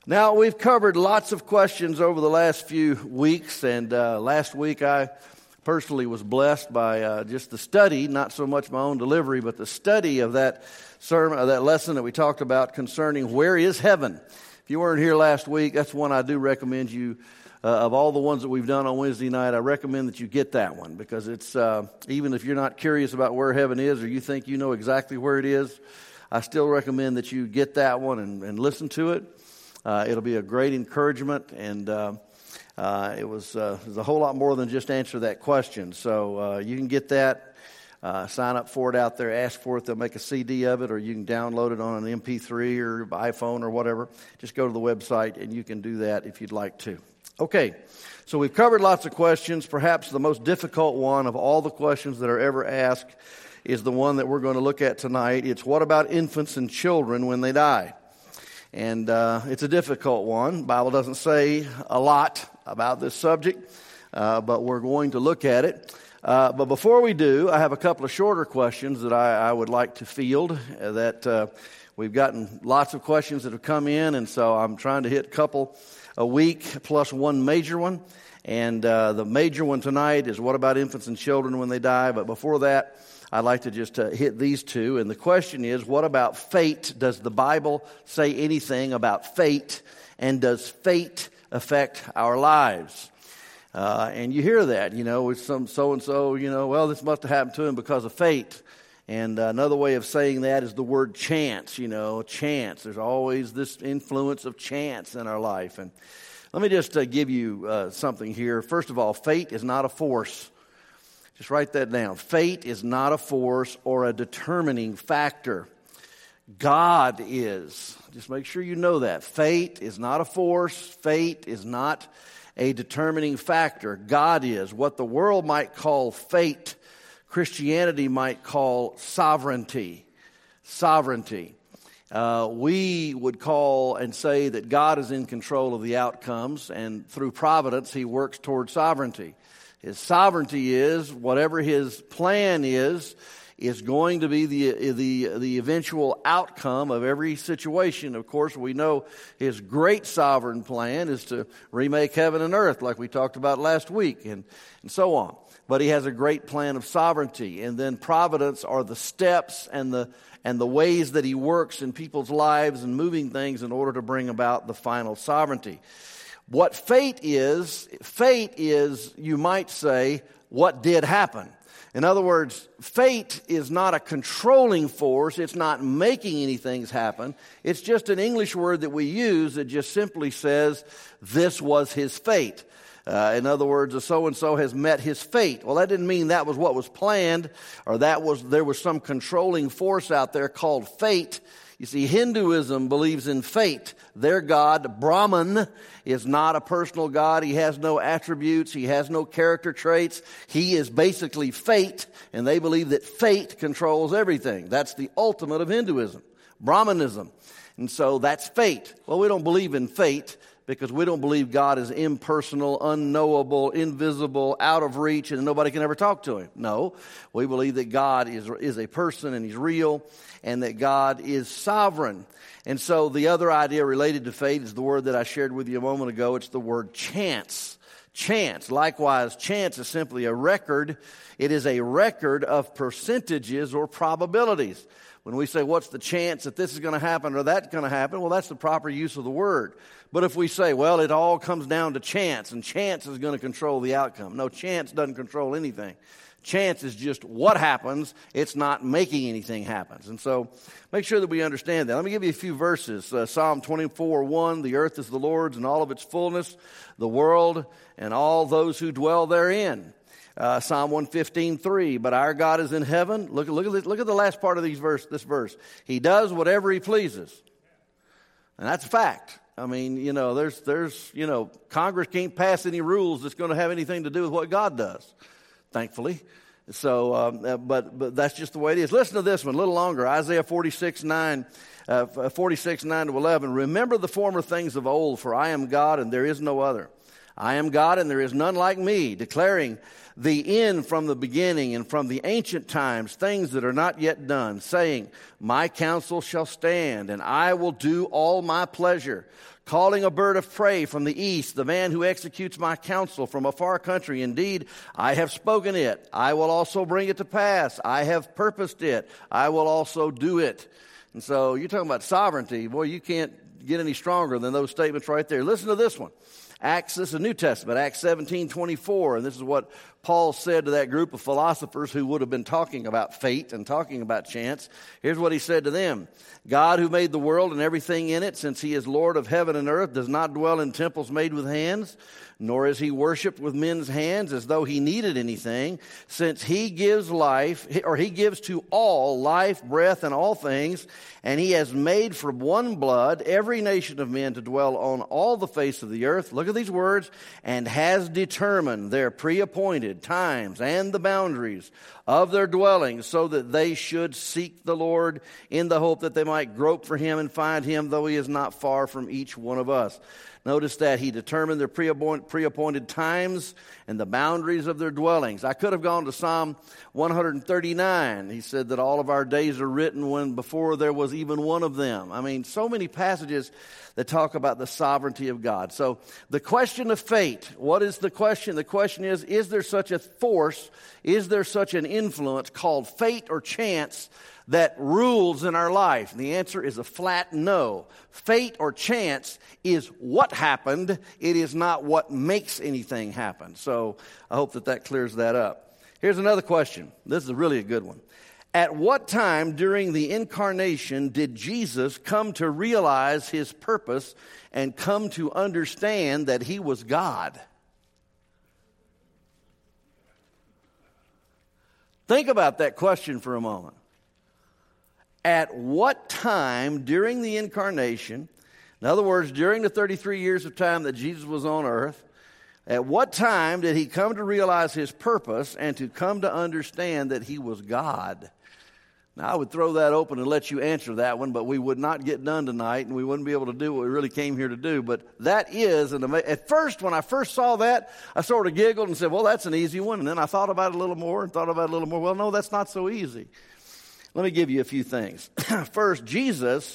Now, we've covered lots of questions over the last few weeks, and last week I personally was blessed by just the study, not so much my own delivery, but the study of that sermon, that lesson that we talked about concerning where is heaven. If you weren't here last week, that's one I do recommend you. Of all the ones that we've done on Wednesday night, I recommend that you get that one, because it's even if you're not curious about where heaven is or you think you know exactly where it is, I still recommend that you get that one and listen to it. It'll be a great encouragement, and it was a whole lot more than just answer that question. So you can get that, sign up for it out there, ask for it. They'll make a CD of it, or you can download it on an MP3 or iPhone or whatever. Just go to the website, and you can do that if you'd like to. Okay, so we've covered lots of questions. Perhaps the most difficult one of all the questions that are ever asked is the one that we're going to look at tonight. It's what about infants and children when they die? And it's a difficult one. The Bible doesn't say a lot about this subject, but we're going to look at it. But before we do, I have a couple of shorter questions that I would like to field. We've gotten lots of questions that have come in, and so I'm trying to hit a couple a week plus one major one. And the major one tonight is what about infants and children when they die? But before that, I'd like to just hit these two. And the question is, what about fate? Does the Bible say anything about fate? And does fate affect our lives? And you hear that, with some so-and-so, well, this must have happened to him because of fate. And another way of saying that is the word chance, chance. There's always this influence of chance in our life. And let me just give you something here. First of all, fate is not a force. Just write that down. Fate is not a force or a determining factor. God is. Just make sure you know that. Fate is not a force. Fate is not a determining factor. God is. What the world might call fate, Christianity might call sovereignty. Sovereignty. We would call and say that God is in control of the outcomes, and through providence, He works toward sovereignty. His sovereignty is, whatever His plan is going to be the eventual outcome of every situation. Of course, we know His great sovereign plan is to remake heaven and earth, like we talked about last week, and so on. But He has a great plan of sovereignty, and then providence are the steps and the ways that He works in people's lives and moving things in order to bring about the final sovereignty. What fate is, you might say, what did happen. In other words, fate is not a controlling force. It's not making anything happen. It's just an English word that we use that just simply says, this was his fate. In other words, a so-and-so has met his fate. Well, that didn't mean that was what was planned, or there was some controlling force out there called fate. You see, Hinduism believes in fate. Their god, Brahman, is not a personal god. He has no attributes. He has no character traits. He is basically fate, and they believe that fate controls everything. That's the ultimate of Hinduism, Brahmanism. And so that's fate. Well, we don't believe in fate because we don't believe God is impersonal, unknowable, invisible, out of reach, and nobody can ever talk to Him. No, we believe that God is a person and He's real, and that God is sovereign. And so the other idea related to fate is the word that I shared with you a moment ago. It's the word chance. Chance. Likewise, chance is simply a record. It is a record of percentages or probabilities. When we say, what's the chance that this is going to happen or that's going to happen? Well, that's the proper use of the word. But if we say, well, it all comes down to chance, and chance is going to control the outcome. No, chance doesn't control anything. Chance is just what happens. It's not making anything happen. And so make sure that we understand that. Let me give you a few verses. Psalm 24:1, the earth is the Lord's and all of its fullness, the world and all those who dwell therein. Psalm 115:3, but our God is in heaven. Look at the last part of this verse. He does whatever He pleases. And that's a fact. I mean, there's Congress can't pass any rules that's going to have anything to do with what God does, thankfully. So, but that's just the way it is. Listen to this one a little longer. Isaiah 46:9 to 11. Remember the former things of old, for I am God and there is no other. I am God, and there is none like me, declaring the end from the beginning, and from the ancient times things that are not yet done, saying, my counsel shall stand, and I will do all my pleasure. Calling a bird of prey from the east, the man who executes my counsel from a far country. Indeed, I have spoken it. I will also bring it to pass. I have purposed it. I will also do it. And so you're talking about sovereignty. Boy, you can't get any stronger than those statements right there. Listen to this one. Acts, this is New Testament, Acts 17:24, and this is what Paul said to that group of philosophers who would have been talking about fate and talking about chance. Here's what he said to them. God, who made the world and everything in it, since he is Lord of heaven and earth, does not dwell in temples made with hands, nor is he worshipped with men's hands as though he needed anything, since he gives life, or he gives to all life, breath, and all things, and he has made from one blood every nation of men to dwell on all the face of the earth. Look at these words, and has determined their pre-appointed times and the boundaries of their dwellings, so that they should seek the Lord in the hope that they might grope for him and find him, though he is not far from each one of us. Notice that he determined their pre-appointed times and the boundaries of their dwellings. I could have gone to Psalm 139. He said that all of our days are written when before there was even one of them. I mean, so many passages that talk about the sovereignty of God. So the question of fate, what is the question? The question is there such a force, is there such an influence called fate or chance that rules in our life? And the answer is a flat no. Fate or chance is what happened. It is not what makes anything happen. So I hope that clears that up. Here's another question. This is really a good one. At what time during the incarnation did Jesus come to realize his purpose and come to understand that he was God? Think about that question for a moment. At what time during the incarnation, in other words, during the 33 years of time that Jesus was on earth, at what time did he come to realize his purpose and to come to understand that he was God? Now, I would throw that open and let you answer that one, but we would not get done tonight, and we wouldn't be able to do what we really came here to do. But that is, at first, when I first saw that, I sort of giggled and said, well, that's an easy one. And then I thought about it a little more and thought about it a little more. Well, no, that's not so easy. Let me give you a few things. First, Jesus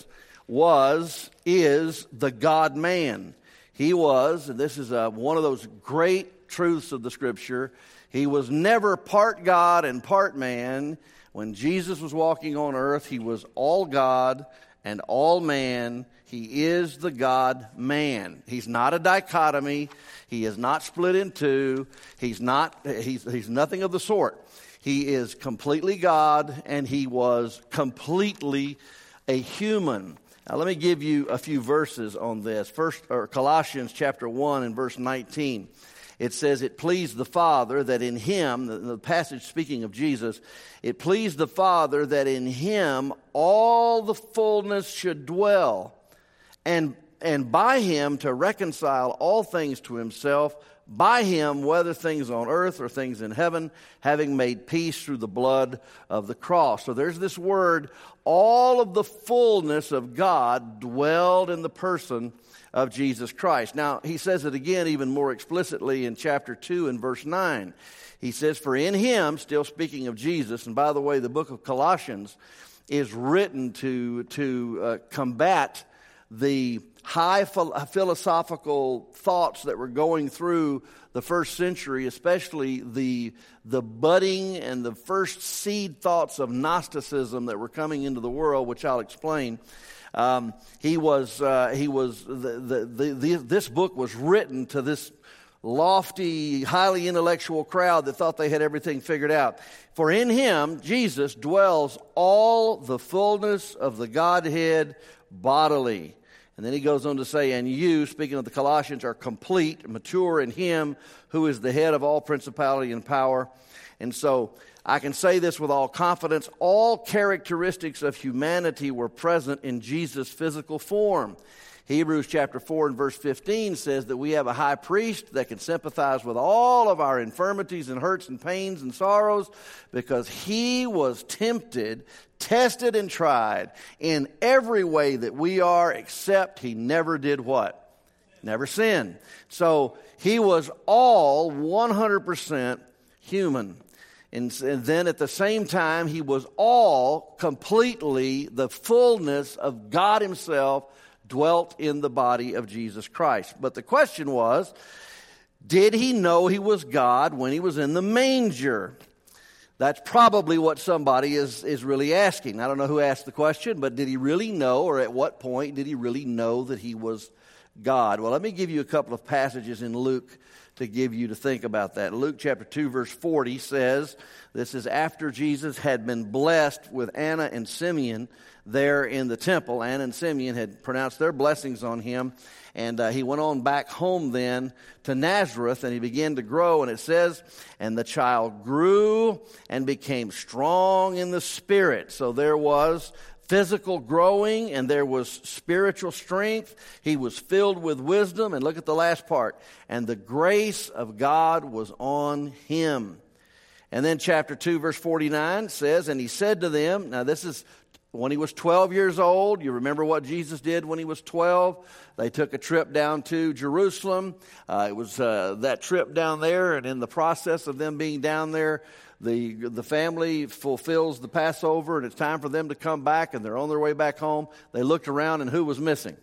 is the God-man. He was, and this is one of those great truths of the Scripture, he was never part God and part man. When Jesus was walking on earth, he was all God and all man. He is the God-man. He's not a dichotomy. He is not split in two. He's nothing of the sort. He is completely God, and he was completely a human. Now, let me give you a few verses on this. First, Colossians chapter 1 and verse 19. It says, it pleased the Father that in him, the passage speaking of Jesus, it pleased the Father that in him all the fullness should dwell, and by him to reconcile all things to himself, by him, whether things on earth or things in heaven, having made peace through the blood of the cross. So there's this word, all of the fullness of God dwelled in the person of Jesus Christ. Now, he says it again even more explicitly in chapter 2 and verse 9. He says, for in him, still speaking of Jesus, and by the way, the book of Colossians is written to combat the high philosophical thoughts that were going through the first century, especially the budding and the first seed thoughts of Gnosticism that were coming into the world, which I'll explain. This book was written to this lofty, highly intellectual crowd that thought they had everything figured out. For in him, Jesus, dwells all the fullness of the Godhead bodily. And then he goes on to say, and you, speaking of the Colossians, are complete, mature in him who is the head of all principality and power. And so I can say this with all confidence, all characteristics of humanity were present in Jesus' physical form. Hebrews chapter 4 and verse 15 says that we have a high priest that can sympathize with all of our infirmities and hurts and pains and sorrows because he was tempted, tested, and tried in every way that we are, except he never did what? never sinned. So he was all 100% human. And then at the same time, he was all completely the fullness of God himself dwelt in the body of Jesus Christ. But the question was, did he know he was God when he was in the manger? That's probably what somebody is really asking. I don't know who asked the question, but did he really know, or at what point did he really know that he was God? Well, let me give you a couple of passages in Luke to give you to think about that. Luke chapter 2 verse 40 says, this is after Jesus had been blessed with Anna and Simeon there in the temple. Anna and Simeon had pronounced their blessings on him, and he went on back home then to Nazareth, and he began to grow, and it says, and the child grew and became strong in the Spirit. So there was physical growing, and there was spiritual strength. He was filled with wisdom. And look at the last part. And the grace of God was on him. And then chapter 2, verse 49 says, and he said to them, now this is when he was 12 years old. You remember what Jesus did when he was 12? They took a trip down to Jerusalem. It was that trip down there, and in the process of them being down there, the family fulfills the Passover, and it's time for them to come back, and they're on their way back home. They looked around, and who was missing?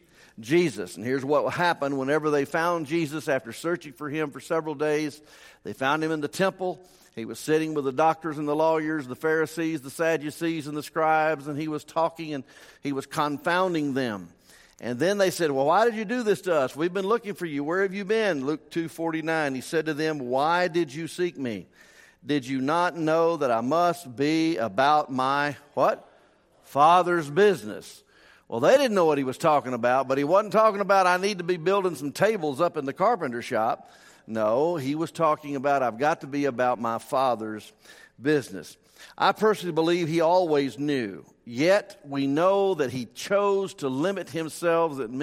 Jesus. And here's what happened whenever they found Jesus after searching for him for several days. They found him in the temple. He was sitting with the doctors and the lawyers, the Pharisees, the Sadducees, and the scribes, and he was talking, and he was confounding them. And then they said, well, why did you do this to us? We've been looking for you. Where have you been? Luke 2:49, he said to them, why did you seek me? Did you not know that I must be about my, what? Father's business. Well, they didn't know what he was talking about, but he wasn't talking about I need to be building some tables up in the carpenter shop. No, he was talking about I've got to be about my Father's business. I personally believe he always knew. Yet we know that he chose to limit himself in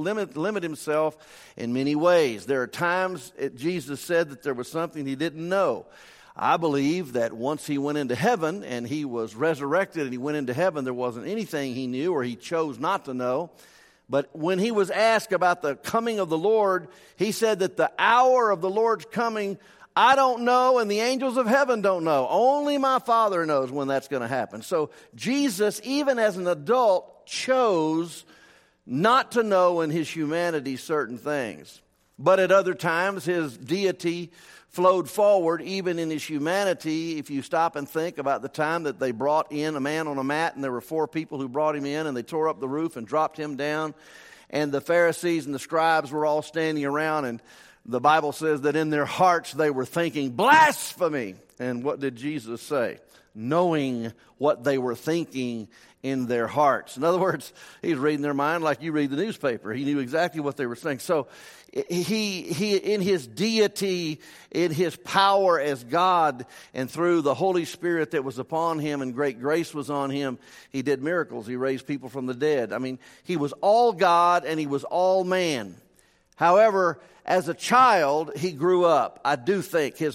many ways. There are times Jesus said that there was something he didn't know. I believe that once he went into heaven and he was resurrected and he went into heaven, there wasn't anything he knew or he chose not to know. But when he was asked about the coming of the Lord, he said that the hour of the Lord's coming, I don't know, and the angels of heaven don't know. Only my Father knows when that's going to happen. So Jesus, even as an adult, chose not to know in his humanity certain things. But at other times, his deity flowed forward even in his humanity. If you stop and think about the time that they brought in a man on a mat, and there were 4 people who brought him in, and they tore up the roof and dropped him down, and the Pharisees and the scribes were all standing around, and the Bible says that in their hearts they were thinking, blasphemy! And what did Jesus say? Knowing what they were thinking in their hearts. In other words, he's reading their mind like you read the newspaper. He knew exactly what they were saying. So he in his deity, in his power as God, and through the Holy Spirit that was upon him and great grace was on him, he did miracles. He raised people from the dead. I mean, he was all God and he was all man. However, as a child, he grew up. I think his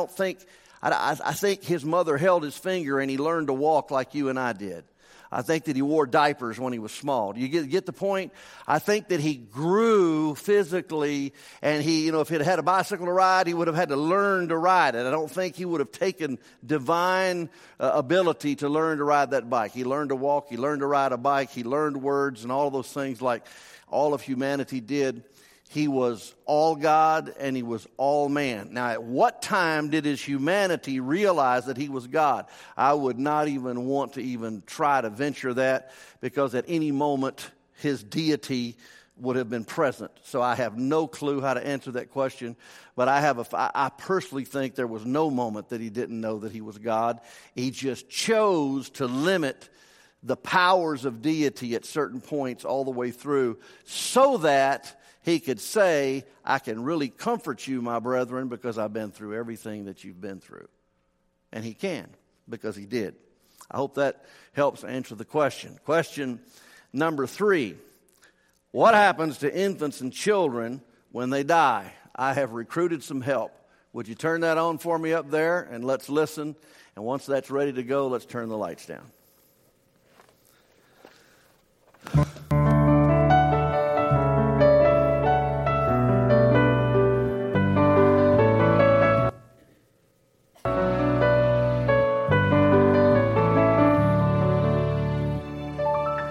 mother held his finger and he learned to walk like you and I did. I think that he wore diapers when he was small. Do you get the point? I think that he grew physically, and he, if he'd had a bicycle to ride, he would have had to learn to ride it. I don't think he would have taken divine ability to learn to ride that bike. He learned to walk, he learned to ride a bike, he learned words and all those things like all of humanity did. He was all God and he was all man. Now, at what time did his humanity realize that he was God? I would not even want to even try to venture that, because at any moment his deity would have been present. So I have no clue how to answer that question. But I personally think there was no moment that he didn't know that he was God. He just chose to limit the powers of deity at certain points all the way through, so that he could say, I can really comfort you, my brethren, because I've been through everything that you've been through. And he can, because he did. I hope that helps answer the question. Question number 3. What happens to infants and children when they die? I have recruited some help. Would you turn that on for me up there, and let's listen. And once that's ready to go, let's turn the lights down.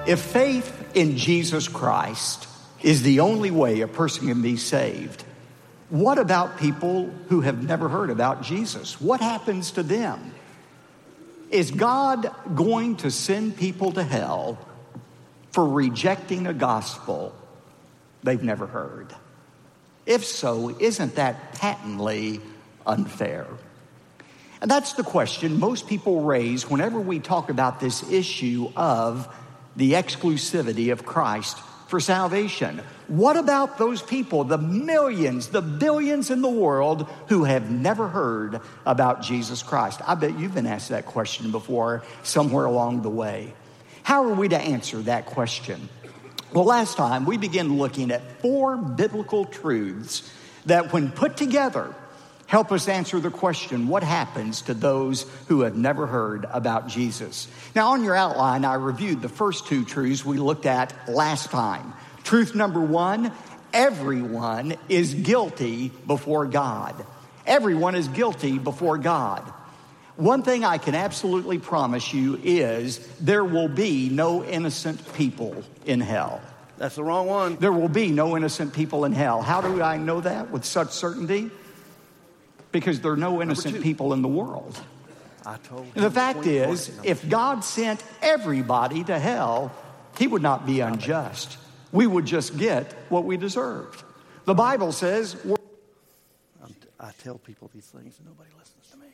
If faith in Jesus Christ is the only way a person can be saved, what about people who have never heard about Jesus? What happens to them? Is God going to send people to hell for rejecting a gospel they've never heard? If so, isn't that patently unfair? And that's the question most people raise whenever we talk about this issue of the exclusivity of Christ for salvation. What about those people, the millions, the billions in the world who have never heard about Jesus Christ? I bet you've been asked that question before somewhere along the way. How are we to answer that question? Well, last time we began looking at 4 biblical truths that, when put together, help us answer the question, what happens to those who have never heard about Jesus? Now, on your outline, I reviewed the first 2 truths we looked at last time. Truth number 1, everyone is guilty before God. Everyone is guilty before God. One thing I can absolutely promise you is there will be no innocent people in hell. That's the wrong one. There will be no innocent people in hell. How do I know that with such certainty? Because there are no innocent people in the world. I told you. And the fact is, if God sent everybody to hell, he would not be unjust. We would just get what we deserved. The Bible says... I tell people these things and nobody listens to me.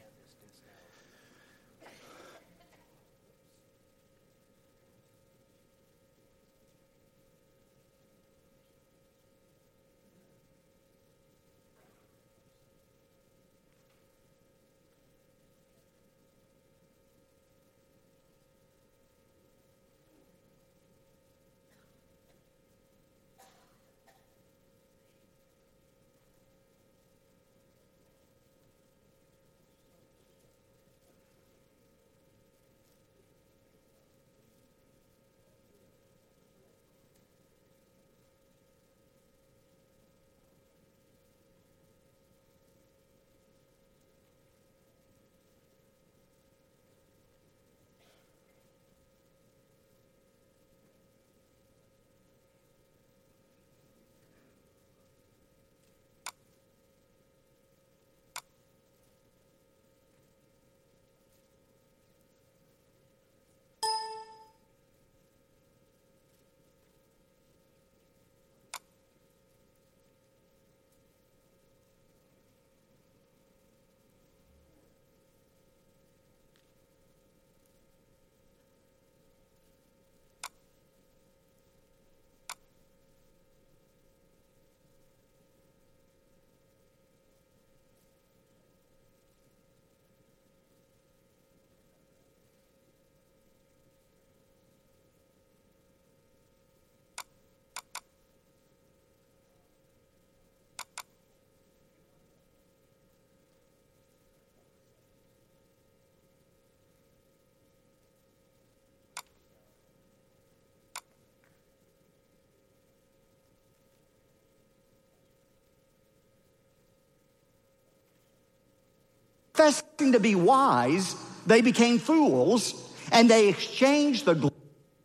Professing to be wise, they became fools, and they exchanged the glory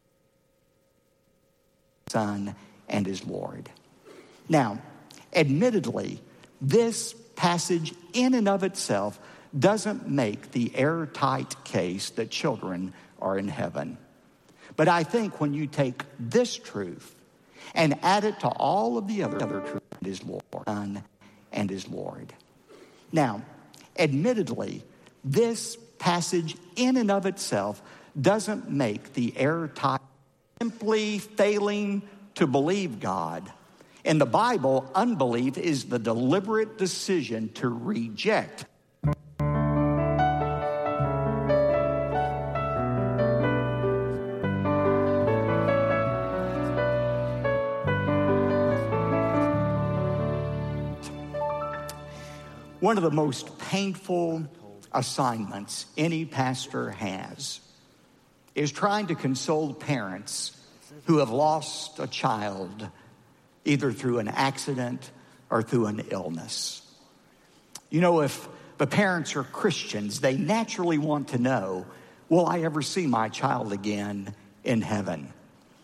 of the Son and his Lord. Now, admittedly, this passage in and of itself doesn't make the airtight case that children are in heaven. But I think when you take this truth and add it to all of the other truths, his Lord, Son, and his Lord. Now, admittedly, this passage in and of itself doesn't make the airtight, simply failing to believe God. In the Bible, unbelief is the deliberate decision to reject one of the most painful assignments any pastor has is trying to console parents who have lost a child either through an accident or through an illness. You know, if the parents are Christians, they naturally want to know, will I ever see my child again in heaven?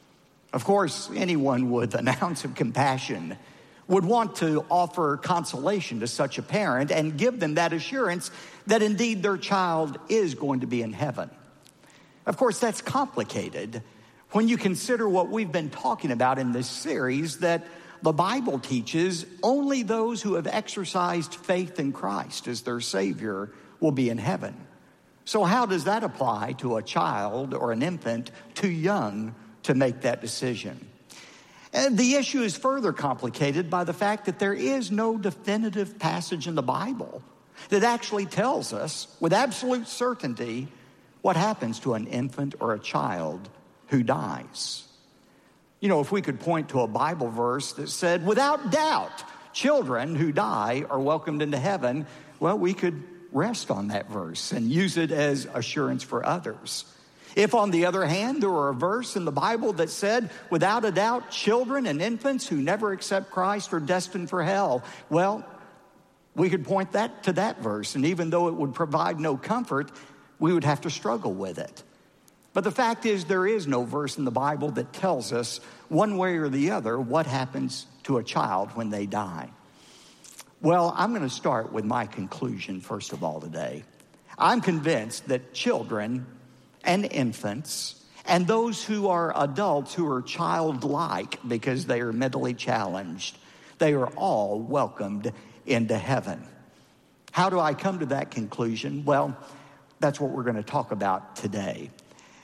Of course, anyone with an ounce of compassion would want to offer consolation to such a parent and give them that assurance that indeed their child is going to be in heaven. Of course, that's complicated when you consider what we've been talking about in this series, that the Bible teaches only those who have exercised faith in Christ as their Savior will be in heaven. So how does that apply to a child or an infant too young to make that decision? And the issue is further complicated by the fact that there is no definitive passage in the Bible that actually tells us with absolute certainty what happens to an infant or a child who dies. You know, if we could point to a Bible verse that said, without doubt, children who die are welcomed into heaven, well, we could rest on that verse and use it as assurance for others. If, on the other hand, there were a verse in the Bible that said, without a doubt, children and infants who never accept Christ are destined for hell, well, we could point that to that verse, and even though it would provide no comfort, we would have to struggle with it. But the fact is, there is no verse in the Bible that tells us one way or the other what happens to a child when they die. Well, I'm going to start with my conclusion first of all today. I'm convinced that children and infants and those who are adults who are childlike because they are mentally challenged, they are all welcomed into heaven. How do I come to that conclusion? Well, that's what we're going to talk about today.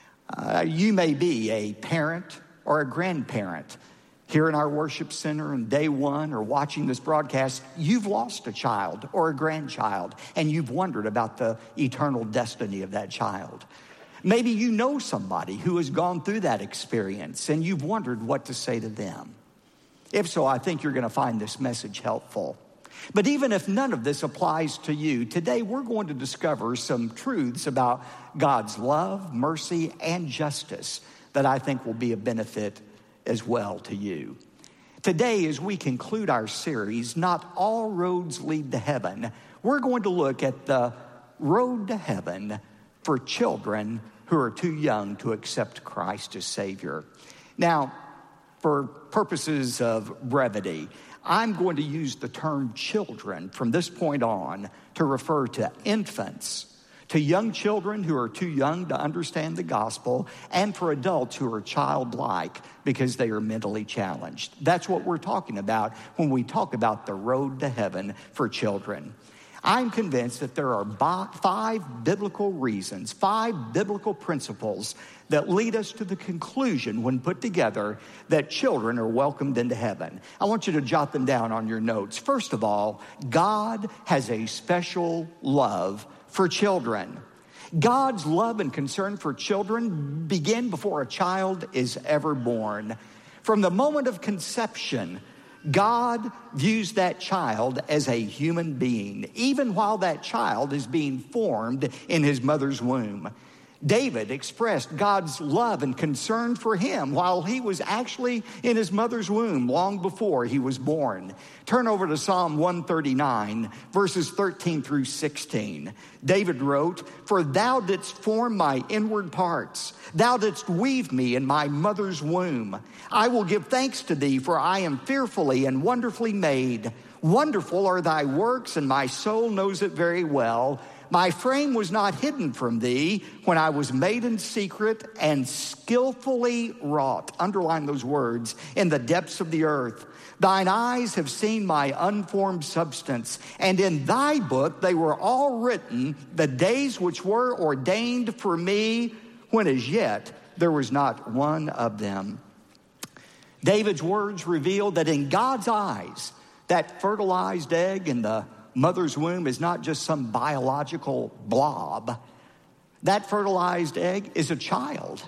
You may be a parent or a grandparent here in our worship center on day one or watching this broadcast. You've lost a child or a grandchild, and you've wondered about the eternal destiny of that child. Maybe you know somebody who has gone through that experience, and you've wondered what to say to them. If so, I think you're going to find this message helpful. But even if none of this applies to you, today we're going to discover some truths about God's love, mercy, and justice that I think will be a benefit as well to you. Today, as we conclude our series, Not All Roads Lead to Heaven, we're going to look at the road to heaven for children who are too young to accept Christ as Savior. Now, for purposes of brevity, I'm going to use the term children from this point on to refer to infants, to young children who are too young to understand the gospel, and for adults who are childlike because they are mentally challenged. That's what we're talking about when we talk about the road to heaven for children. I'm convinced that there are 5 biblical reasons, 5 biblical principles that lead us to the conclusion when put together that children are welcomed into heaven. I want you to jot them down on your notes. First of all, God has a special love for children. God's love and concern for children begin before a child is ever born. From the moment of conception, God views that child as a human being, even while that child is being formed in his mother's womb. David expressed God's love and concern for him while he was actually in his mother's womb long before he was born. Turn over to Psalm 139, verses 13 through 16. David wrote, "For thou didst form my inward parts. Thou didst weave me in my mother's womb. I will give thanks to thee, for I am fearfully and wonderfully made. Wonderful are thy works, and my soul knows it very well. My frame was not hidden from thee when I was made in secret and skillfully wrought." Underline those words. "In the depths of the earth. Thine eyes have seen my unformed substance, and in thy book they were all written, the days which were ordained for me, when as yet there was not one of them." David's words reveal that in God's eyes, that fertilized egg in the mother's womb is not just some biological blob. That fertilized egg is a child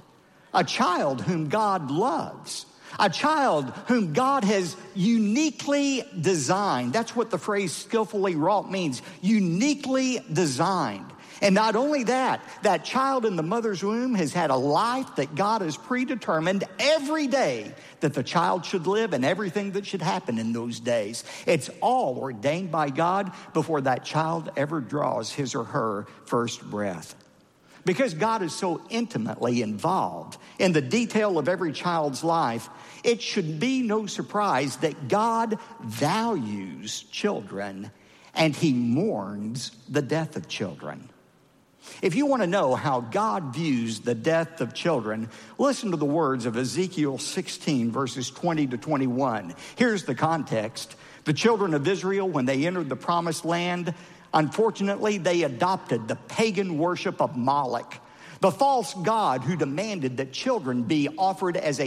whom God loves, a child whom God has uniquely designed. That's what the phrase skillfully wrought means, uniquely designed. And not only that, that child in the mother's womb has had a life that God has predetermined every day that the child should live and everything that should happen in those days. It's all ordained by God before that child ever draws his or her first breath. Because God is so intimately involved in the detail of every child's life, it should be no surprise that God values children and he mourns the death of children. If you want to know how God views the death of children, listen to the words of Ezekiel 16, verses 20 to 21. Here's the context. The children of Israel, when they entered the promised land, unfortunately, they adopted the pagan worship of Moloch, the false god who demanded that children be offered as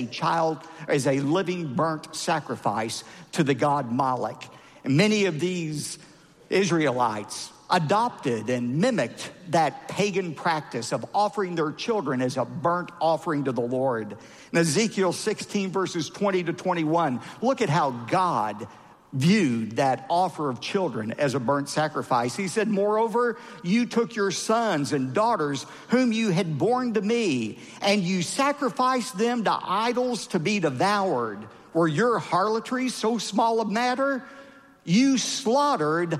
a living burnt sacrifice to the god Moloch. And many of these Israelites adopted and mimicked that pagan practice of offering their children as a burnt offering to the Lord. In Ezekiel 16, verses 20 to 21, look at how God viewed that offer of children as a burnt sacrifice. He said, "Moreover, you took your sons and daughters whom you had borne to me, and you sacrificed them to idols to be devoured. Were your harlotries so small a matter? You slaughtered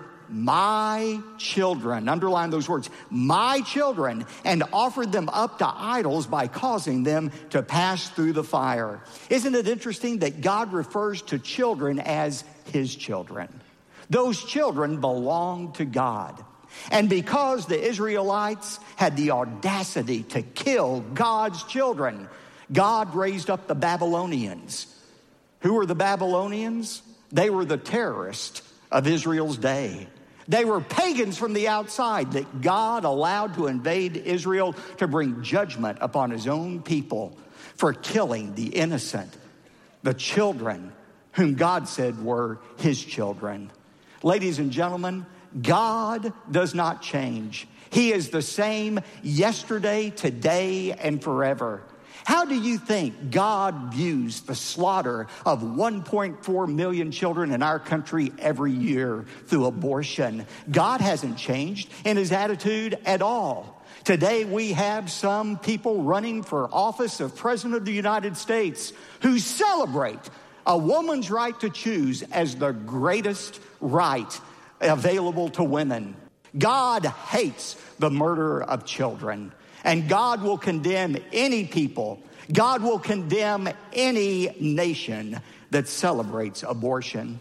my children," underline those words, my children, "and offered them up to idols by causing them to pass through the fire." Isn't it interesting that God refers to children as his children? Those children belong to God. And because the Israelites had the audacity to kill God's children, God raised up the Babylonians. Who were the Babylonians? They were the terrorists of Israel's day. They were pagans from the outside that God allowed to invade Israel to bring judgment upon his own people for killing the innocent, the children whom God said were his children. Ladies and gentlemen, God does not change. He is the same yesterday, today, and forever. How do you think God views the slaughter of 1.4 million children in our country every year through abortion? God hasn't changed in his attitude at all. Today we have some people running for office of President of the United States who celebrate a woman's right to choose as the greatest right available to women. God hates the murder of children. And God will condemn any people. God will condemn any nation that celebrates abortion.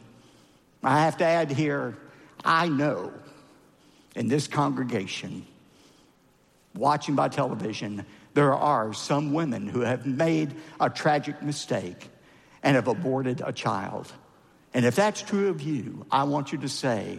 I have to add here, I know in this congregation, watching by television, there are some women who have made a tragic mistake and have aborted a child. And if that's true of you, I want you to say,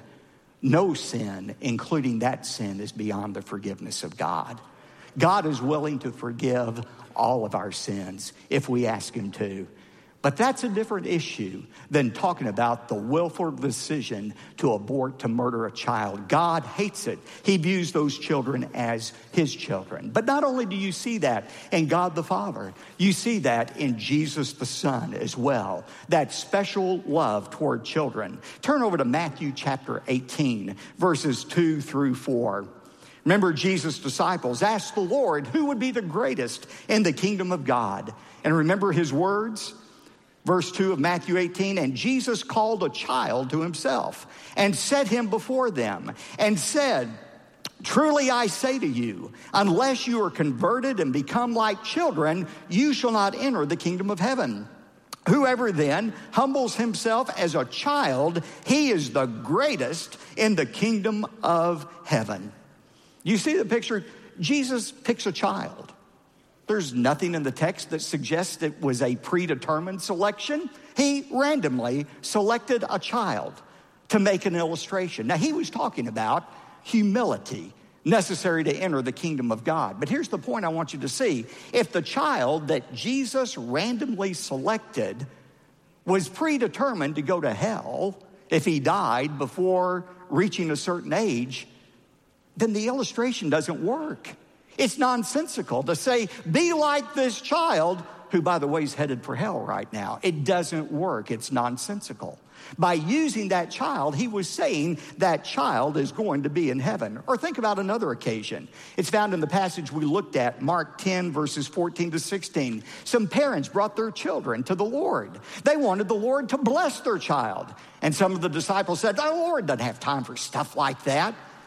no sin, including that sin, is beyond the forgiveness of God. God is willing to forgive all of our sins if we ask him to. But that's a different issue than talking about the willful decision to abort, to murder a child. God hates it. He views those children as his children. But not only do you see that in God the Father, you see that in Jesus the Son as well, that special love toward children. Turn over to Matthew chapter 18, verses 2 through 4. Remember, Jesus' disciples asked the Lord who would be the greatest in the kingdom of God. And remember his words? Verse 2 of Matthew 18, "And Jesus called a child to himself and set him before them and said, 'Truly I say to you, unless you are converted and become like children, you shall not enter the kingdom of heaven. Whoever then humbles himself as a child, he is the greatest in the kingdom of heaven.'" You see the picture? Jesus picks a child. There's nothing in the text that suggests it was a predetermined selection. He randomly selected a child to make an illustration. Now, he was talking about humility necessary to enter the kingdom of God. But here's the point I want you to see. If the child that Jesus randomly selected was predetermined to go to hell if he died before reaching a certain age, then the illustration doesn't work. It's nonsensical to say, be like this child, who, by the way, is headed for hell right now. It doesn't work. It's nonsensical. By using that child, he was saying that child is going to be in heaven. Or think about another occasion. It's found in the passage we looked at, Mark 10, verses 14 to 16. Some parents brought their children to the Lord. They wanted the Lord to bless their child. And some of the disciples said, "The Lord doesn't have time for stuff like that."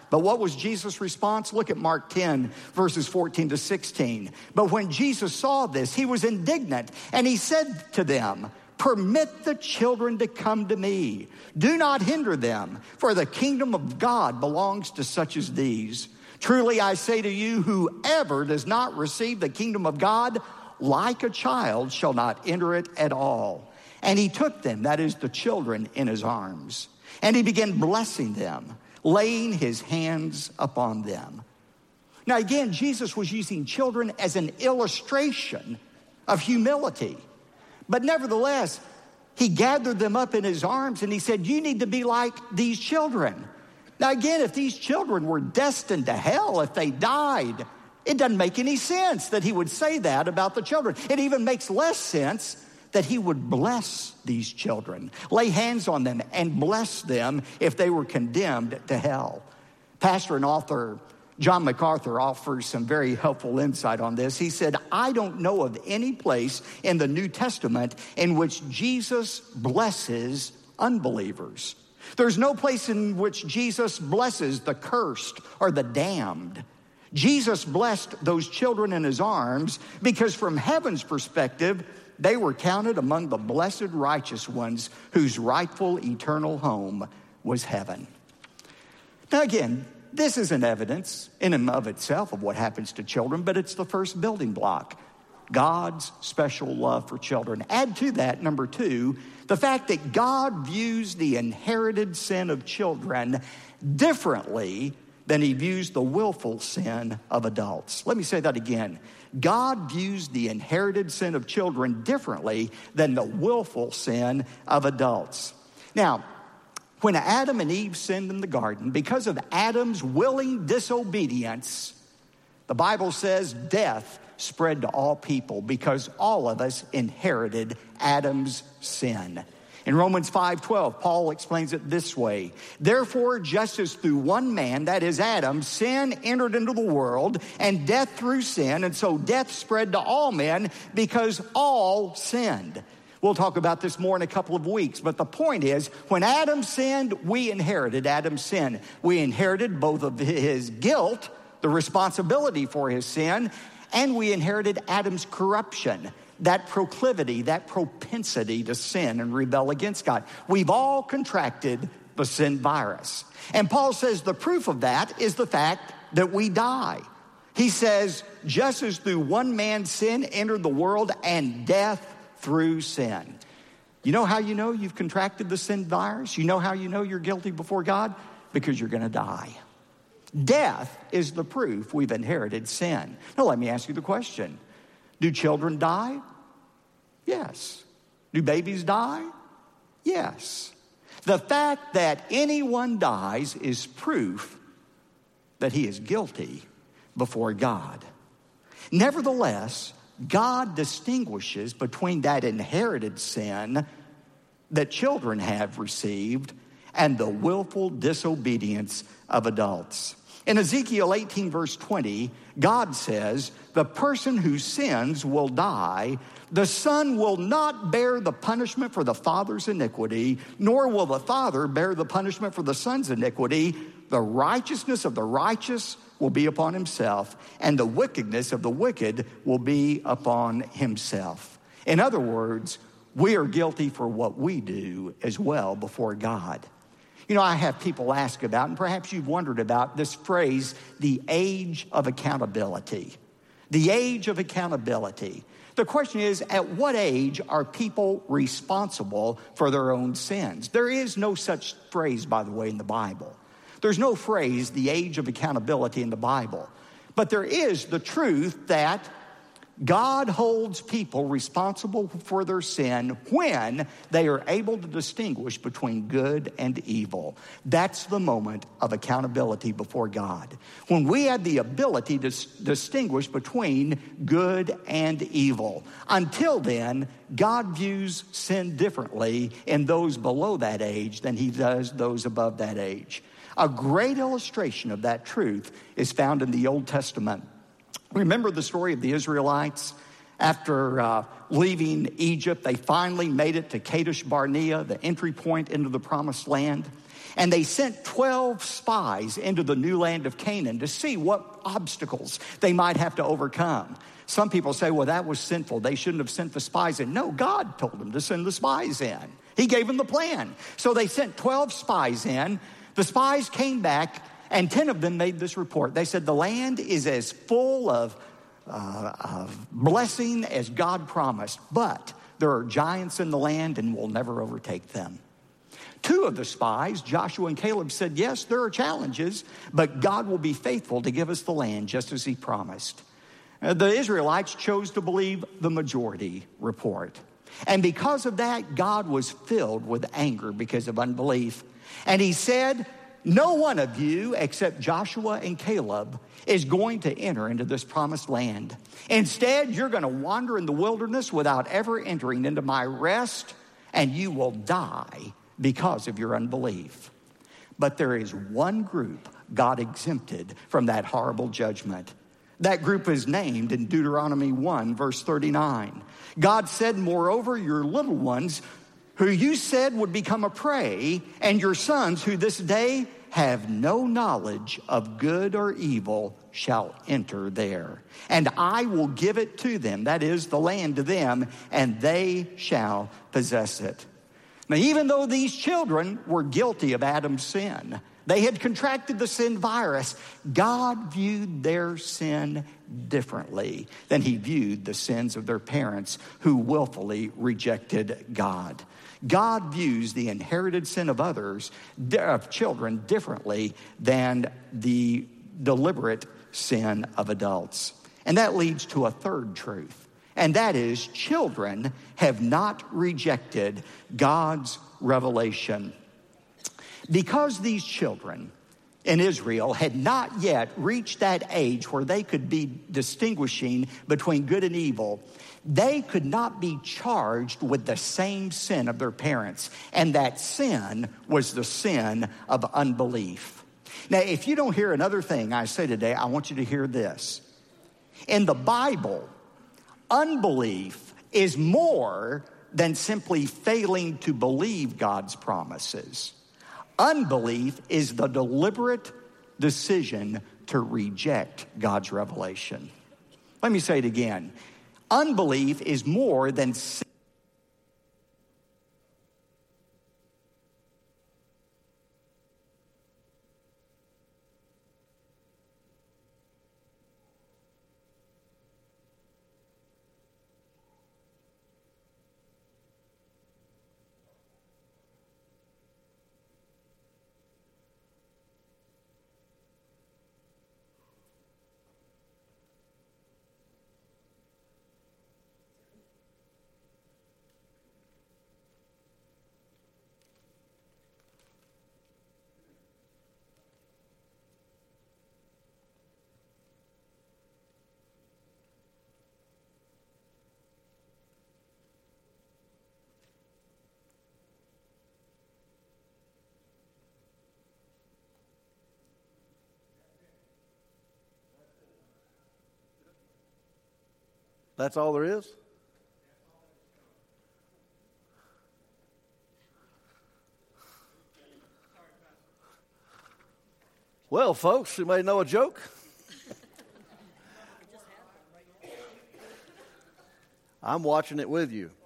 But what was Jesus' response? Look at Mark 10, verses 14 to 16. But when Jesus saw this, he was indignant, and he said to them, "Permit the children to come to me. Do not hinder them, for the kingdom of God belongs to such as these. Truly I say to you, whoever does not receive the kingdom of God like a child shall not enter it at all." And he took them, that is the children, in his arms. And he began blessing them, laying his hands upon them. Now again, Jesus was using children as an illustration of humility. But nevertheless, he gathered them up in his arms and he said, you need to be like these children. Now again, if these children were destined to hell, if they died, it doesn't make any sense that he would say that about the children. It even makes less sense that he would bless these children, lay hands on them and bless them if they were condemned to hell. Pastor and author John MacArthur offers some very helpful insight on this. He said, I don't know of any place in the New Testament in which Jesus blesses unbelievers. There's no place in which Jesus blesses the cursed or the damned. Jesus blessed those children in his arms because from heaven's perspective, they were counted among the blessed righteous ones whose rightful eternal home was heaven. Now again, this isn't evidence in and of itself of what happens to children, but it's the first building block, God's special love for children. Add to that, number two, the fact that God views the inherited sin of children differently than he views the willful sin of adults. Let me say that again. God views the inherited sin of children differently than the willful sin of adults. Now, when Adam and Eve sinned in the garden, because of Adam's willing disobedience, the Bible says death spread to all people because all of us inherited Adam's sin. In Romans 5:12, Paul explains it this way. Therefore, just as through one man, that is Adam, sin entered into the world, and death through sin, and so death spread to all men because all sinned. We'll talk about this more in a couple of weeks, but the point is, when Adam sinned, we inherited Adam's sin. We inherited both of his guilt, the responsibility for his sin, and we inherited Adam's corruption, that proclivity, that propensity to sin and rebel against God. We've all contracted the sin virus. And Paul says the proof of that is the fact that we die. He says, just as through one man's sin entered the world and death through sin. You know how you know you've contracted the sin virus? You know how you know you're guilty before God? Because you're going to die. Death is the proof we've inherited sin. Now let me ask you the question. Do children die? Yes. Do babies die? Yes. The fact that anyone dies is proof that he is guilty before God. Nevertheless, God distinguishes between that inherited sin that children have received and the willful disobedience of adults. In Ezekiel 18, verse 20, God says, the person who sins will die. The son will not bear the punishment for the father's iniquity, nor will the father bear the punishment for the son's iniquity. The righteousness of the righteous will be upon himself, and the wickedness of the wicked will be upon himself. In other words, we are guilty for what we do as well before God. You know, I have people ask about, and perhaps you've wondered about this phrase, the age of accountability. The age of accountability. The question is, at what age are people responsible for their own sins? There is no such phrase, by the way, in the Bible. There's no phrase, the age of accountability, in the Bible. But there is the truth that God holds people responsible for their sin when they are able to distinguish between good and evil. That's the moment of accountability before God. When we have the ability to distinguish between good and evil. Until then, God views sin differently in those below that age than he does those above that age. A great illustration of that truth is found in the Old Testament. Remember the story of the Israelites? After leaving Egypt, they finally made it to Kadesh Barnea, the entry point into the Promised Land. And they sent 12 spies into the new land of Canaan to see what obstacles they might have to overcome. Some people say, well, that was sinful. They shouldn't have sent the spies in. No, God told them to send the spies in. He gave them the plan. So they sent 12 spies in. The spies came back, and 10 of them made this report. They said, the land is as full of blessing as God promised, but there are giants in the land and we'll never overtake them. 2 of the spies, Joshua and Caleb, said, yes, there are challenges, but God will be faithful to give us the land just as he promised. The Israelites chose to believe the majority report. And because of that, God was filled with anger because of unbelief. And he said, no one of you except Joshua and Caleb is going to enter into this promised land. Instead, you're going to wander in the wilderness without ever entering into my rest, and you will die because of your unbelief. But there is one group God exempted from that horrible judgment. That group is named in Deuteronomy 1, verse 39. God said, moreover, your little ones, who you said would become a prey, and your sons, who this day have no knowledge of good or evil, shall enter there. And I will give it to them, that is, the land to them, and they shall possess it. Now, even though these children were guilty of Adam's sin, they had contracted the sin virus, God viewed their sin differently than he viewed the sins of their parents who willfully rejected God. God views the inherited sin of others, of children, differently than the deliberate sin of adults. And that leads to a third truth, and that is children have not rejected God's revelation. Because these children in Israel had not yet reached that age where they could be distinguishing between good and evil, they could not be charged with the same sin of their parents. And that sin was the sin of unbelief. Now, if you don't hear another thing I say today, I want you to hear this. In the Bible, unbelief is more than simply failing to believe God's promises. Unbelief is the deliberate decision to reject God's revelation. Let me say it again. Unbelief is more than That's all there is? Well, folks, you may know a joke. I'm watching it with you.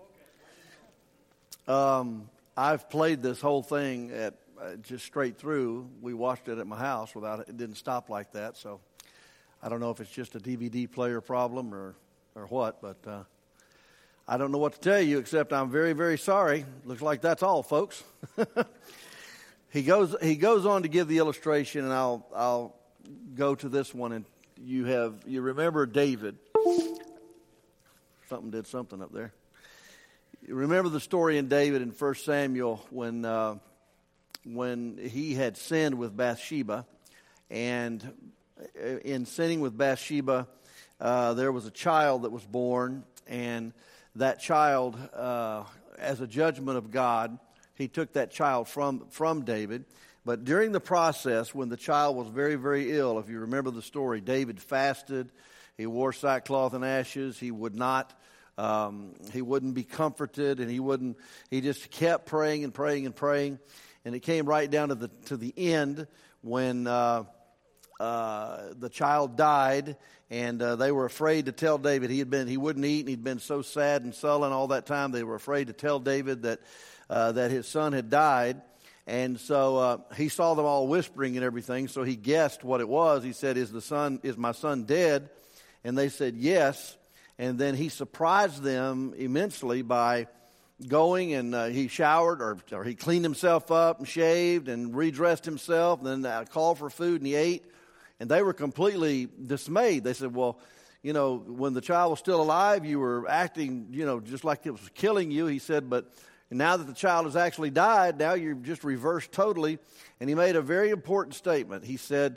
I've played this whole thing at just straight through. We watched it at my house without it. It didn't stop like that, so I don't know if it's just a DVD player problem or what, but I don't know what to tell you except I'm very, very sorry. Looks like that's all, folks. He goes on to give the illustration, and I'll go to this one. And you remember David? Something did something up there. You remember the story in David in 1 Samuel when he had sinned with Bathsheba, and in sinning with Bathsheba, there was a child that was born, and that child, as a judgment of God, he took that child from David. But during the process, when the child was very, very ill, if you remember the story, David fasted. He wore sackcloth and ashes. He would not. He wouldn't be comforted, and he just kept praying and praying and praying. And it came right down to the end when the child died, and they were afraid to tell David. He wouldn't eat, and he'd been so sad and sullen all that time. They were afraid to tell David that his son had died. And so he saw them all whispering and everything, so he guessed what it was. He said, "Is my son dead?" And they said, "Yes." And then he surprised them immensely by going, and he showered, or he cleaned himself up and shaved and redressed himself, and then called for food, and he ate. And they were completely dismayed. They said, "Well, when the child was still alive, you were acting, just like it was killing you." He said, "But now that the child has actually died, now you're just reversed totally." And he made a very important statement. He said,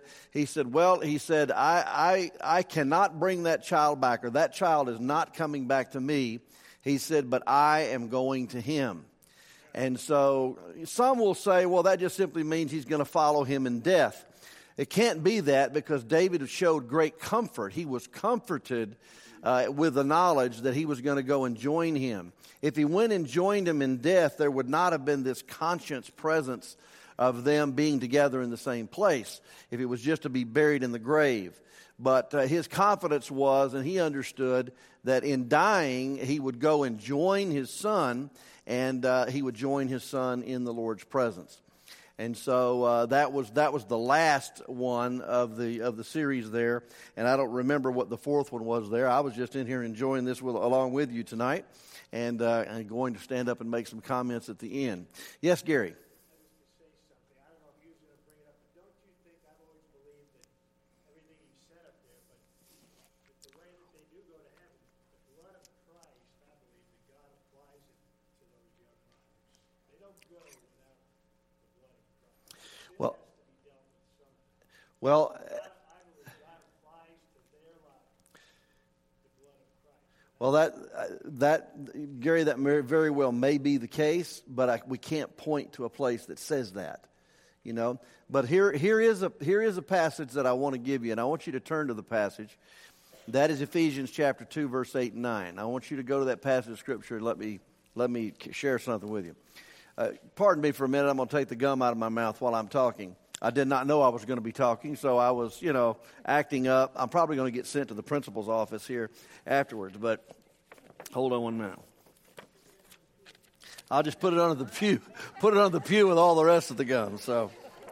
I cannot bring that child back, or that child is not coming back to me. He said, "But I am going to him." And so some will say, well, that just simply means he's going to follow him in death. It can't be that, because David showed great comfort. He was comforted with the knowledge that he was going to go and join him. If he went and joined him in death, there would not have been this conscious presence of them being together in the same place, if it was just to be buried in the grave. But his confidence was, and he understood that in dying, he would go and join his son, and he would join his son in the Lord's presence. And so that was the last one of the series there, and I don't remember what the fourth one was there. I was just in here enjoying this along with you tonight, and going to stand up and make some comments at the end. Yes, Gary. Well, that Gary, that very well may be the case, but we can't point to a place that says that, But here is a passage that I want to give you, and I want you to turn to the passage. That is Ephesians chapter 2, verse 8 and 9. I want you to go to that passage of Scripture and let me share something with you. Pardon me for a minute. I'm going to take the gum out of my mouth while I'm talking. I did not know I was going to be talking, so I was, acting up. I'm probably going to get sent to the principal's office here afterwards, but hold on 1 minute. I'll just put it under the pew. Put it under the pew with all the rest of the gum. So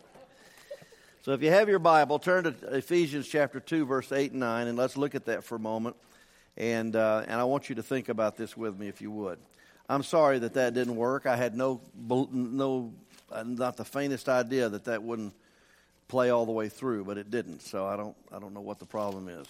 if you have your Bible, turn to Ephesians chapter 2, verse 8 and 9, and let's look at that for a moment. And I want you to think about this with me, if you would. I'm sorry that didn't work. I had not the faintest idea that wouldn't play all the way through, but it didn't. So I don't know what the problem is.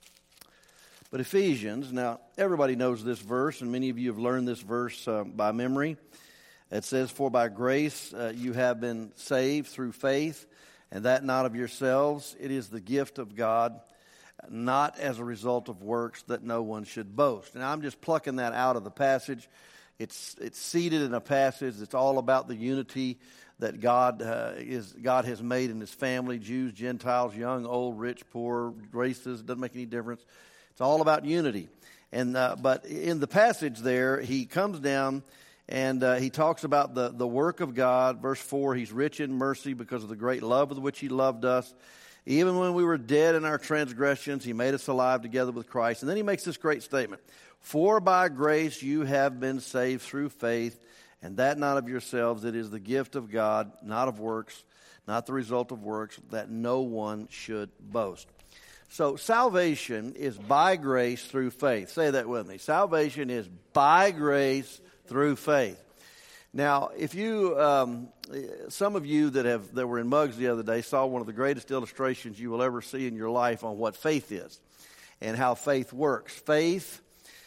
But Ephesians, now everybody knows this verse, and many of you have learned this verse by memory. It says, "For by grace you have been saved through faith, and that not of yourselves. It is the gift of God, not as a result of works, that no one should boast." Now I'm just plucking that out of the passage. It's seated in a passage that's all about the unity that God has made in His family: Jews, Gentiles, young, old, rich, poor, races. It doesn't make any difference. It's all about unity. And but in the passage there, he comes down and he talks about the work of God. Verse 4: "He's rich in mercy because of the great love with which He loved us. Even when we were dead in our transgressions, He made us alive together with Christ." And then he makes this great statement: "For by grace you have been saved through faith, and that not of yourselves. It is the gift of God, not of works, not the result of works, that no one should boast." So salvation is by grace through faith. Say that with me. Salvation is by grace through faith. Now, if you, some of you that were in Muggs the other day saw one of the greatest illustrations you will ever see in your life on what faith is and how faith works. Faith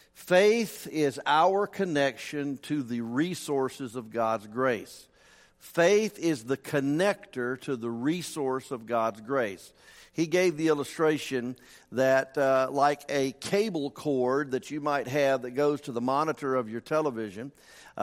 is our connection to the resources of God's grace. Faith is the connector to the resource of God's grace. He gave the illustration that like a cable cord that you might have that goes to the monitor of your television,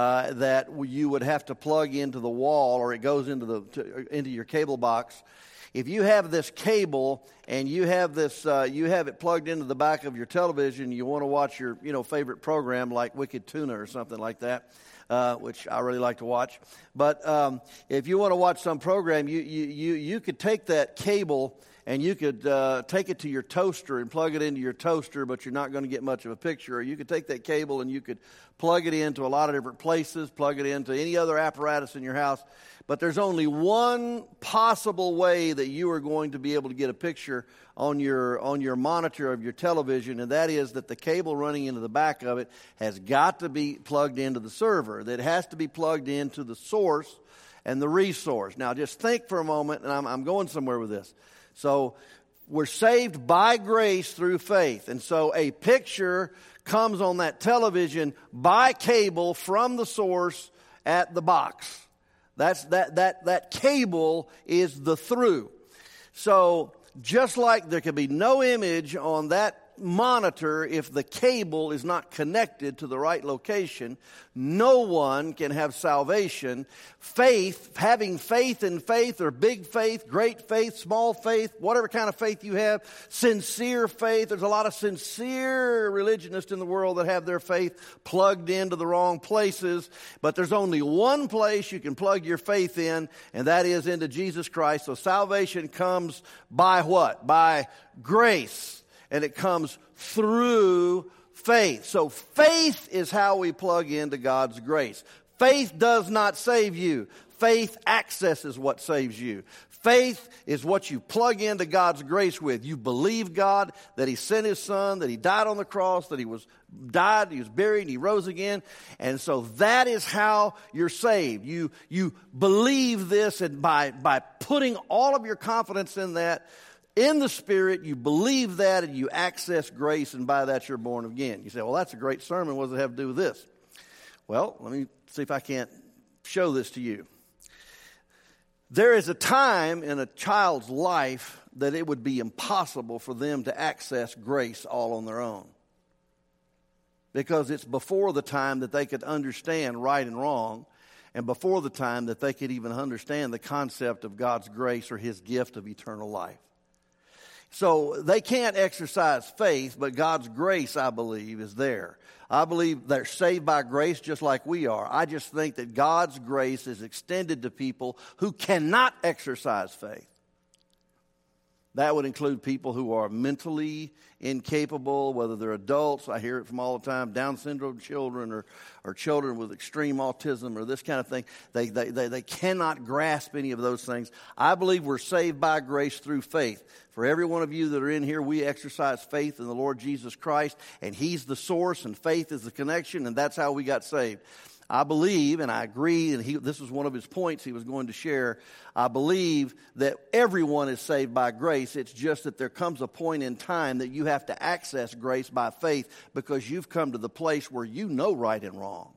that you would have to plug into the wall, or it goes into your cable box. if you have this cable and you have this, you have it plugged into the back of your television, you want to watch your, favorite program like Wicked Tuna or something like that, which I really like to watch. But if you want to watch some program, you could take that cable and you could take it to your toaster and plug it into your toaster, but you're not going to get much of a picture. Or you could take that cable and you could plug it into a lot of different places, plug it into any other apparatus in your house. But there's only one possible way that you are going to be able to get a picture on your monitor of your television, and that is that the cable running into the back of it has got to be plugged into the server. That it has to be plugged into the source and the resource. Now, just think for a moment, and I'm going somewhere with this. So we're saved by grace through faith. And so a picture comes on that television by cable from the source at the box. That cable is the through. So just like there can be no image on that monitor if the cable is not connected to the right location, no one can have salvation. Faith, having faith in faith, or big faith, great faith, small faith, whatever kind of faith you have, sincere faith. There's a lot of sincere religionists in the world that have their faith plugged into the wrong places, but there's only one place you can plug your faith in, and that is into Jesus Christ. So salvation comes by what? By grace. And it comes through faith. So faith is how we plug into God's grace. Faith does not save you. Faith accesses what saves you. Faith is what you plug into God's grace with. You believe God, that He sent His Son, that He died on the cross, that He was buried, He rose again. And so that is how you're saved. You believe this, and by putting all of your confidence in that, in the Spirit, you believe that, and you access grace, and by that you're born again. You say, well, that's a great sermon. What does it have to do with this? Well, let me see if I can't show this to you. There is a time in a child's life that it would be impossible for them to access grace all on their own, because it's before the time that they could understand right and wrong, and before the time that they could even understand the concept of God's grace or His gift of eternal life. So they can't exercise faith, but God's grace, I believe, is there. I believe they're saved by grace just like we are. I just think that God's grace is extended to people who cannot exercise faith. That would include people who are mentally incapable, whether they're adults. I hear it from all the time, Down syndrome children or children with extreme autism or this kind of thing. They cannot grasp any of those things. I believe we're saved by grace through faith. For every one of you that are in here, we exercise faith in the Lord Jesus Christ, and He's the source, and faith is the connection, and that's how we got saved. I believe, and I agree, and this was one of his points he was going to share, I believe that everyone is saved by grace. It's just that there comes a point in time that you have to access grace by faith because you've come to the place where you know right and wrong.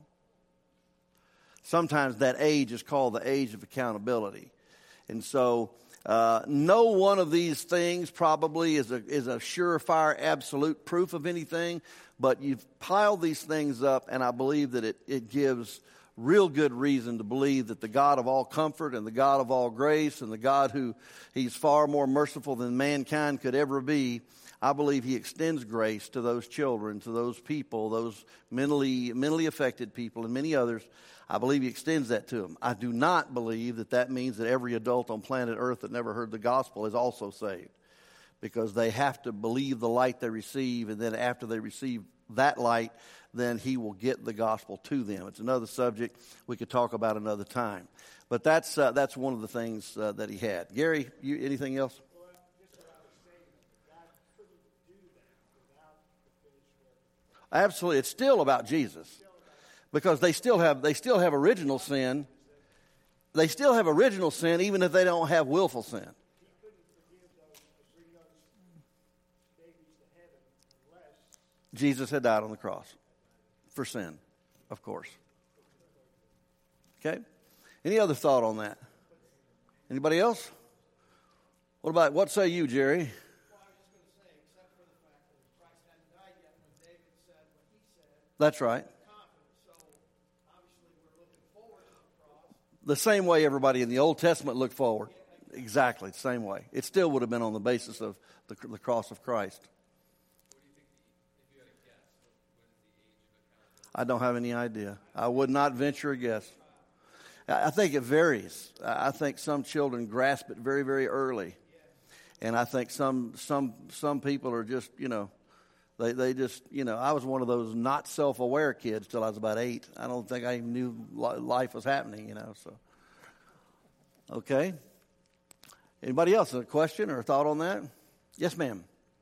Sometimes that age is called the age of accountability. And so no one of these things probably is a surefire absolute proof of anything, but you've piled these things up, and I believe that it gives real good reason to believe that the God of all comfort and the God of all grace and the God who He's far more merciful than mankind could ever be, I believe He extends grace to those children, to those people, those mentally affected people and many others. I believe He extends that to them. I do not believe that means that every adult on planet Earth that never heard the gospel is also saved, because they have to believe the light they receive, and then after they receive that light, then He will get the gospel to them. It's another subject we could talk about another time. But that's one of the things that he had. Gary, anything else? Well, just what I was saying, God couldn't do that without the finished work. Absolutely. It's still about Jesus. Because they still have original sin. They still have original sin even if they don't have willful sin. He couldn't forgive those or bring those babies to heaven unless Jesus had died on the cross for sin, of course. Okay? Any other thought on that? Anybody else? What say you, Jerry? Well, I was just going to say, except for the fact that Christ hadn't died yet when David said what he said. That's right. So obviously we're looking forward to the cross. The same way everybody in the Old Testament looked forward. Exactly, the same way. It still would have been on the basis of the cross of Christ. What do you think, if you had a guess, what is the age of a Catholic? I don't have any idea. I would not venture a guess. I think it varies. I think some children grasp it very, very early. And I think some people are just, they just, I was one of those not self-aware kids till I was about 8. I don't think I even knew life was happening, so. Okay. Anybody else a question or a thought on that? Yes, ma'am.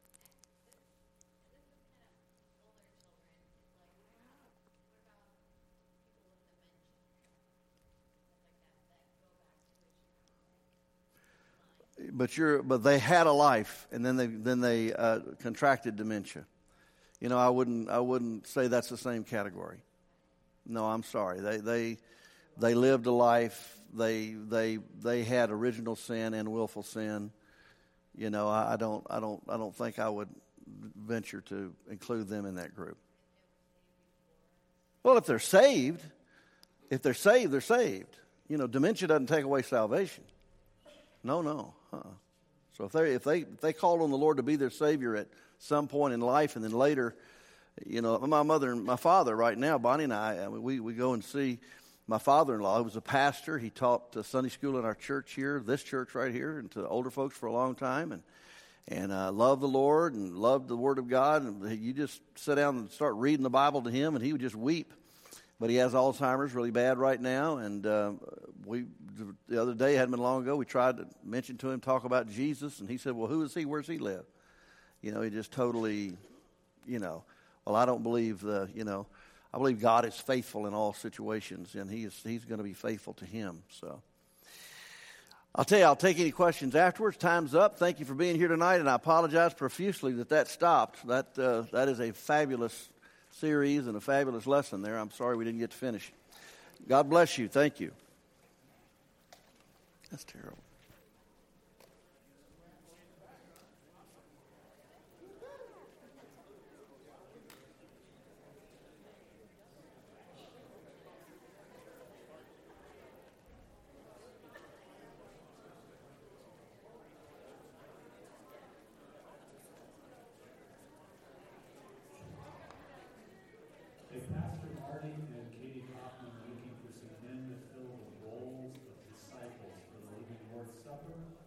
But they had a life, and then they contracted dementia. I wouldn't say that's the same category. No, I'm sorry. They lived a life. They had original sin and willful sin. I don't think I would venture to include them in that group. Well, if they're saved, they're saved. Dementia doesn't take away salvation. No. So if they called on the Lord to be their Savior at some point in life, and then later, my mother and my father right now, Bonnie and I, we go and see my father-in-law, who was a pastor. He taught Sunday school in our church here, this church right here, and to older folks for a long time, and loved the Lord and loved the Word of God. And you just sit down and start reading the Bible to him, and he would just weep. But he has Alzheimer's really bad right now, and the other day, it hadn't been long ago, we tried to mention to him, talk about Jesus, and he said, well, who is he? Where's he live? He just totally, well, I don't believe I believe God is faithful in all situations, and he's going to be faithful to him. So I'll tell you, I'll take any questions afterwards. Time's up. Thank you for being here tonight, and I apologize profusely that stopped. That is a fabulous series and a fabulous lesson there. I'm sorry we didn't get to finish. God bless you. Thank you. That's terrible. Hey, Pastor Marty and Katie Kaufman are looking for some men to fill the roles of disciples for the Living Lord's Supper.